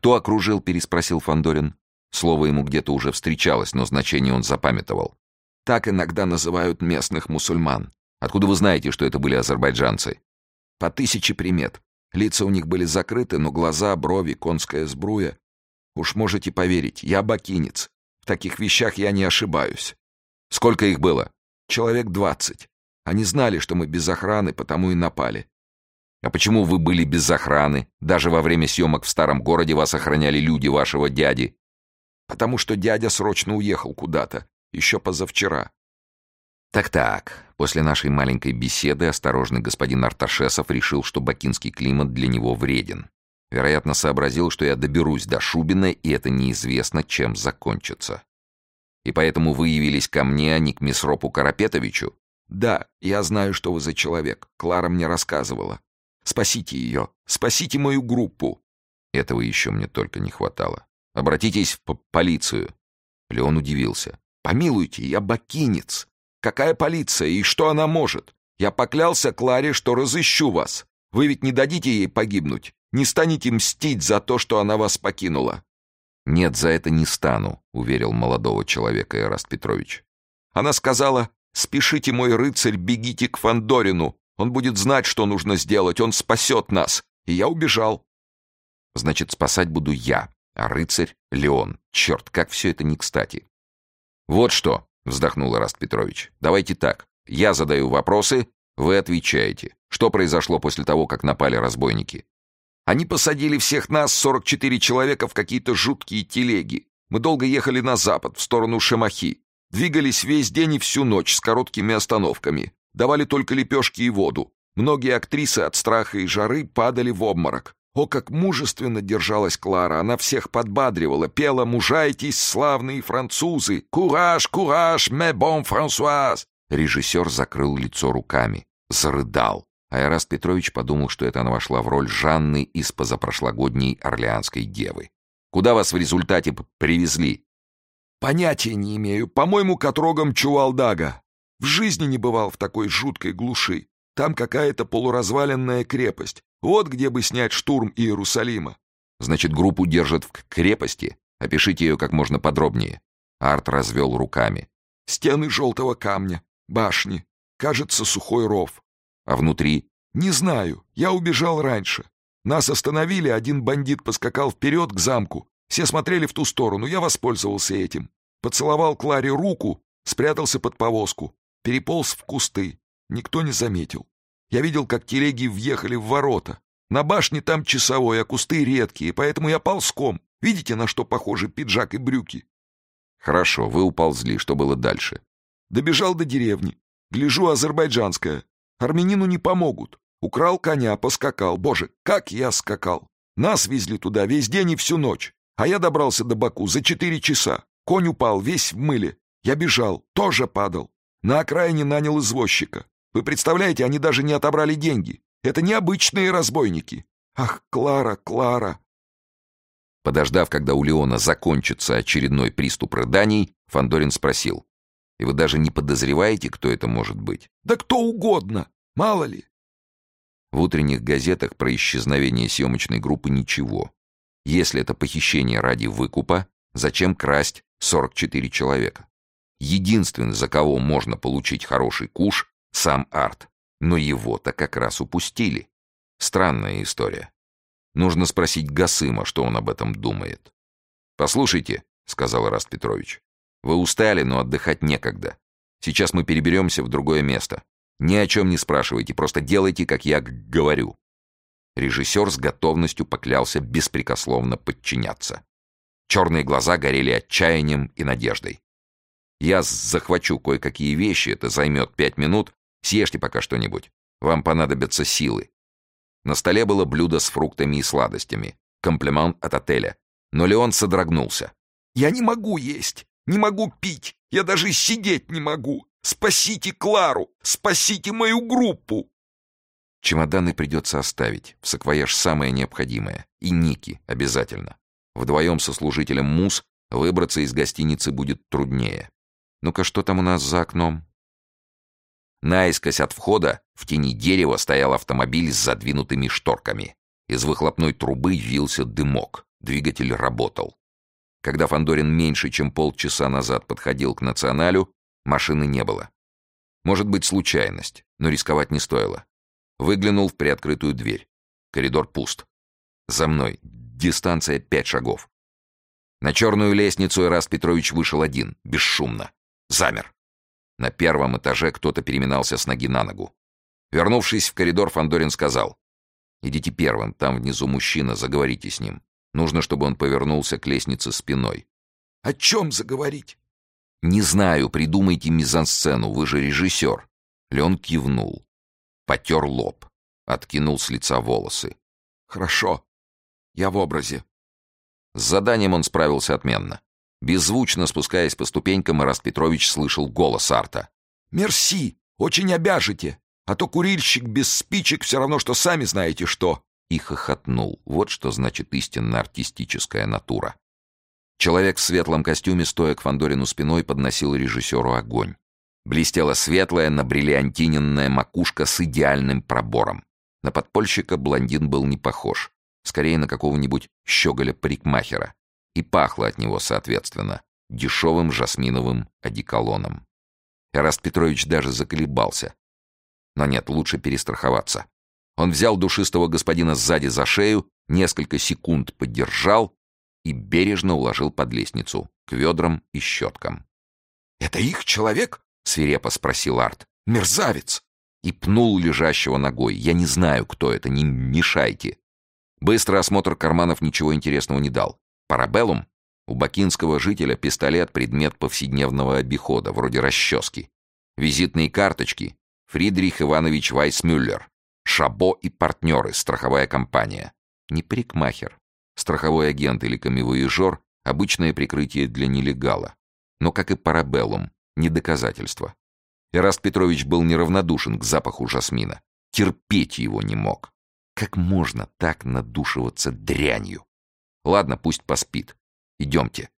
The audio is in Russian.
«Кто окружил?» — переспросил Фандорин. Слово ему где-то уже встречалось, но значение он запамятовал. «Так иногда называют местных мусульман». «Откуда вы знаете, что это были азербайджанцы?» «По 1000 примет. Лица у них были закрыты, но глаза, брови, конская сбруя. Уж можете поверить, я бакинец. В таких вещах я не ошибаюсь». «Сколько их было?» «Человек 20. Они знали, что мы без охраны, потому и напали». «А почему вы были без охраны? Даже во время съемок в старом городе вас охраняли люди вашего дяди». «Потому что дядя срочно уехал куда-то. Еще позавчера». Так-так, после нашей маленькой беседы осторожный господин Арташесов решил, что бакинский климат для него вреден. Вероятно, сообразил, что я доберусь до Шубина, и это неизвестно, чем закончится. И поэтому вы явились ко мне, а не к Месропу Карапетовичу? «Да, я знаю, что вы за человек. Клара мне рассказывала. Спасите ее. Спасите мою группу». Этого еще мне только не хватало. «Обратитесь в полицию». Леон удивился. «Помилуйте, я бакинец. Какая полиция и что она может? Я поклялся Кларе, что разыщу вас. Вы ведь не дадите ей погибнуть? Не станете мстить за то, что она вас покинула?» «Нет, за это не стану», — уверил молодого человека Эраст Петрович. Она сказала: «Спешите, мой рыцарь, бегите к Фандорину. Он будет знать, что нужно сделать. Он спасет нас». И я убежал. «Значит, спасать буду я, а рыцарь — Леон. Черт, как все это не кстати». «Вот что», — вздохнул Эраст Петрович, — «давайте так. Я задаю вопросы, вы отвечаете. Что произошло после того, как напали разбойники?» «Они посадили всех нас, 44 человека, в какие-то жуткие телеги. Мы долго ехали на запад, в сторону Шемахи. Двигались весь день и всю ночь с короткими остановками. Давали только лепешки и воду. Многие актрисы от страха и жары падали в обморок. О, как мужественно держалась Клара! Она всех подбадривала, пела «Мужайтесь, славные французы! Кураж, кураж, ме бон Франсуаз!» Режиссер закрыл лицо руками, зарыдал. А Эраст Петрович подумал, что это она вошла в роль Жанны из позапрошлогодней Орлеанской девы. «Куда вас в результате привезли?» «Понятия не имею. По-моему, к отрогам Чувалдага. В жизни не бывал в такой жуткой глуши. Там какая-то полуразваленная крепость. Вот где бы снять штурм Иерусалима». «Значит, группу держат в крепости? Опишите ее как можно подробнее». Арт развел руками. «Стены желтого камня, башни. Кажется, сухой ров. А внутри?» «Не знаю. Я убежал раньше. Нас остановили, один бандит поскакал вперед к замку. Все смотрели в ту сторону, я воспользовался этим. Поцеловал Кларе руку, спрятался под повозку. Переполз в кусты. Никто не заметил. Я видел, как телеги въехали в ворота. На башне там часовой, а кусты редкие, поэтому я ползком. Видите, на что похожи пиджак и брюки?» «Хорошо, вы уползли. Что было дальше?» «Добежал до деревни. Гляжу, азербайджанская. Армянину не помогут. Украл коня, поскакал. Боже, как я скакал! Нас везли туда весь день и всю ночь. А я добрался до Баку за 4 часа. Конь упал, весь в мыле. Я бежал, тоже падал. На окраине нанял извозчика. Вы представляете, они даже не отобрали деньги. Это необычные разбойники. Ах, Клара, Клара!» Подождав, когда у Леона закончится очередной приступ рыданий, Фандорин спросил: «И вы даже не подозреваете, кто это может быть?» «Да кто угодно, мало ли». В утренних газетах про исчезновение съемочной группы ничего. Если это похищение ради выкупа, зачем красть 44 человека? Единственный, за кого можно получить хороший куш, сам Арт. Но его-то как раз упустили. Странная история. Нужно спросить Гасыма, что он об этом думает. «Послушайте», — сказал Эраст Петрович, — «вы устали, но отдыхать некогда. Сейчас мы переберемся в другое место. Ни о чем не спрашивайте, просто делайте, как я говорю». Режиссер с готовностью поклялся беспрекословно подчиняться. Черные глаза горели отчаянием и надеждой. «Я захвачу кое-какие вещи, это займет 5 минут. Съешьте пока что-нибудь. Вам понадобятся силы». На столе было блюдо с фруктами и сладостями. Комплимент от отеля. Но Леон содрогнулся. «Я не могу есть, не могу пить, я даже сидеть не могу. Спасите Клару, спасите мою группу!» Чемоданы придется оставить. В саквояж самое необходимое. И Ники обязательно. Вдвоем со служителем МУС выбраться из гостиницы будет труднее. Ну-ка, что там у нас за окном? Наискось от входа в тени дерева стоял автомобиль с задвинутыми шторками. Из выхлопной трубы вился дымок. Двигатель работал. Когда Фандорин меньше чем полчаса назад подходил к «Националю», машины не было. Может быть, случайность, но рисковать не стоило. Выглянул в приоткрытую дверь. Коридор пуст. За мной. Дистанция 5 шагов. На черную лестницу Эраст Петрович вышел один, бесшумно. Замер. На первом этаже кто-то переминался с ноги на ногу. Вернувшись в коридор, Фандорин сказал: «Идите первым, там внизу мужчина, заговорите с ним. Нужно, чтобы он повернулся к лестнице спиной». «О чем заговорить?» «Не знаю, придумайте мизансцену, вы же режиссер». Леон кивнул. Потер лоб. Откинул с лица волосы. «Хорошо. Я в образе». С заданием он справился отменно. Беззвучно спускаясь по ступенькам, Эраст Петрович слышал голос Арта. «Мерси, очень обяжете, а то курильщик без спичек все равно, что сами знаете что». И хохотнул. Вот что значит истинно артистическая натура. Человек в светлом костюме, стоя к Фандорину спиной, подносил режиссеру огонь. Блестела светлая, набриллиантиненная макушка с идеальным пробором. На подпольщика блондин был не похож. Скорее на какого-нибудь щеголя-парикмахера. И пахло от него, соответственно, дешевым жасминовым одеколоном. Эраст Петрович даже заколебался. Но нет, лучше перестраховаться. Он взял душистого господина сзади за шею, несколько секунд подержал и бережно уложил под лестницу, к ведрам и щеткам. «Это их человек?» — свирепо спросил Арт. «Мерзавец!» И пнул лежащего ногой. «Я не знаю, кто это, не мешайте». Быстрый осмотр карманов ничего интересного не дал. Парабеллум? У бакинского жителя пистолет — предмет повседневного обихода, вроде расчески. Визитные карточки. Фридрих Иванович Вайсмюллер. Шабо и партнеры, страховая компания. Не парикмахер. Страховой агент или камевояжер — обычное прикрытие для нелегала. Но, как и парабеллум, не доказательство. Эраст Петрович был неравнодушен к запаху жасмина. Терпеть его не мог. Как можно так надушиваться дрянью? Ладно, пусть поспит. Идемте.